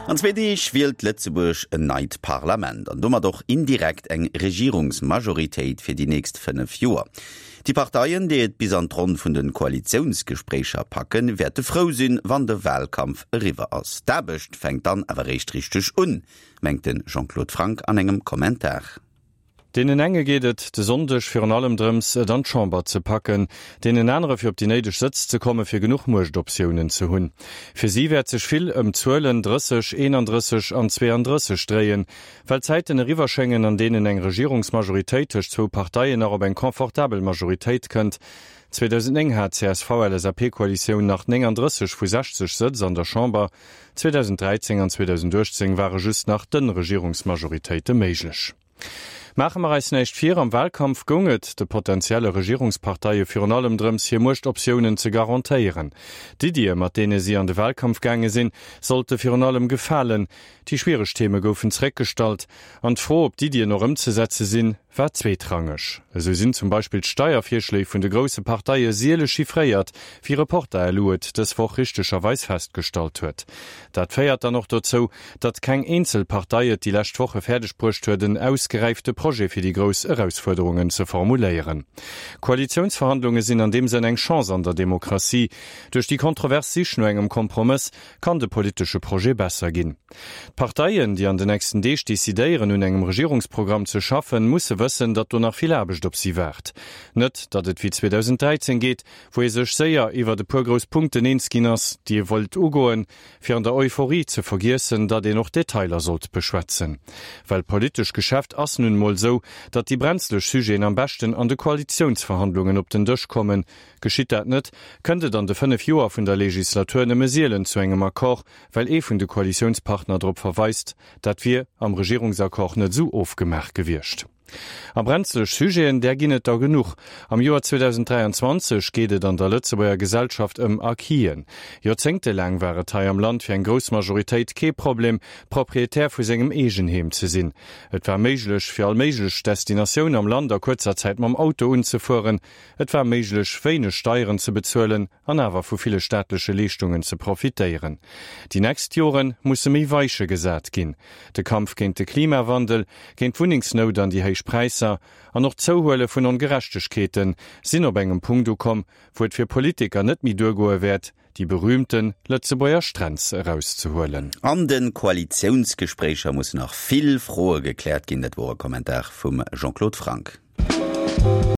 Anzwedech wählt Lettzeburg ein neid Parlament, an dummer doch indirekt eng Regierungsmajoritéit fir die nächst 5 Joer. Die Parteien, die et bis an Tron vun den Koalitionsgesprächer packen, werte froh sinn, wann der Wahlkampf riwer ass. Dabecht fängt dann awer recht richtig mengt den Jean-Claude Frank an engem Kommentar. Denen enge gehtt de sondech fir an allem Drëms dann Chamber ze packen, denen enre fir op die neideg Sitz ze komme fir genug Muchtoptionen ze hunn. Fir sie werd sech vill 12, 30, 31 an 32 dreien, weil Zeititen Riverschengen an denen eng Regierungsmajoritéitech 2 Parteien er op eng komfortabel Majoritéit kënnt. 2009 hat CSV-LSAP-Koalition nach 39 vu 60 Sitz an der Chamber, 2013 an 2010 waren just nach den Regierungsmajoritéite méiglech. Machen wir als nächst 4 am Wahlkampf gunget de potenzielle Regierungsparteie für an allem Drëms hier Muchtoptionen zu garantieren. Die mat denen sie an de Wahlkampf gange sind, sollte für an allem gefallen. Die schwierige Themen goufen zreckgestalt an froh, ob die noch umzusetzen sind, war zweitrangig. So sind zum Beispiel Steuervierschläge von de große Partei seele chiffriert, wie Reporter erluet, das vor richtigerweise festgestellt wird. Dat feiert dann noch dazu, dat kein Einzelpartei die letzte Woche fertiggebracht werden, ausgereifte Projekt für die großen Herausforderungen zu formulieren. Koalitionsverhandlungen sind an dem Sinne eng Chance an der Demokratie. Durch die Kontroversie nur engem Kompromiss kann de politische Projekt besser gehen. Parteien, die an den nächsten Tag dezidieren, un engem Regierungsprogramm zu schaffen, müssen wissen, dat du nach viel Arbeit op sie wart. Nicht, dat et wie 2013 geht, wo sech sehr iwwer de pur Großpunkte nenskinners, die wollt ugoen, fir an der Euphorie zu vergessen, dat noch Detailer sollt beschwätzen. Weil politisch Geschäft ass nun mal so, dat die brenzlech Sujet am besten an de Koalitionsverhandlungen op den Tisch kommen. Geschieht dat net, könnte dann de 5 Joer vun der Legislatur nemme Seelen zu engem Akkor, weil vun de Koalitionspartner darauf verweist, dat wir am Regierungsakkord net so aufgemerkt gewircht. Am brenzlech Sujeten der ginnet da genug. Am Joar 2023 gehtet an der Lützeburger Gesellschaft Arkien. Jahrzehnte lang war Teil am Land fir en Großmajoritéit ke Problem, proprietär vu segem Egenheim ze sinn. Et war meiglech fir all meiglech Destinationun am Land a kurzer Zeit mam Auto unzufuhren. Et war meiglech weine Steuern zu bezuelen, an awer vu viele staatliche Leistungen zu profitieren. Die nächst Joren musse méi weiche gesat gin. De Kampf géint de Klimawandel, géint Wohningsnot an die Preiser an noch Zouhuele vun Ungerechtigkeiten sinn op engem Punkto kom, wo et fir Politiker net mi durgoe werd, die berühmten Lettzeburger Strands herauszuholen. An den Koalitionsgesprächer muss noch viel frohe geklärt gin, net wo Kommentar vum Jean-Claude Frank.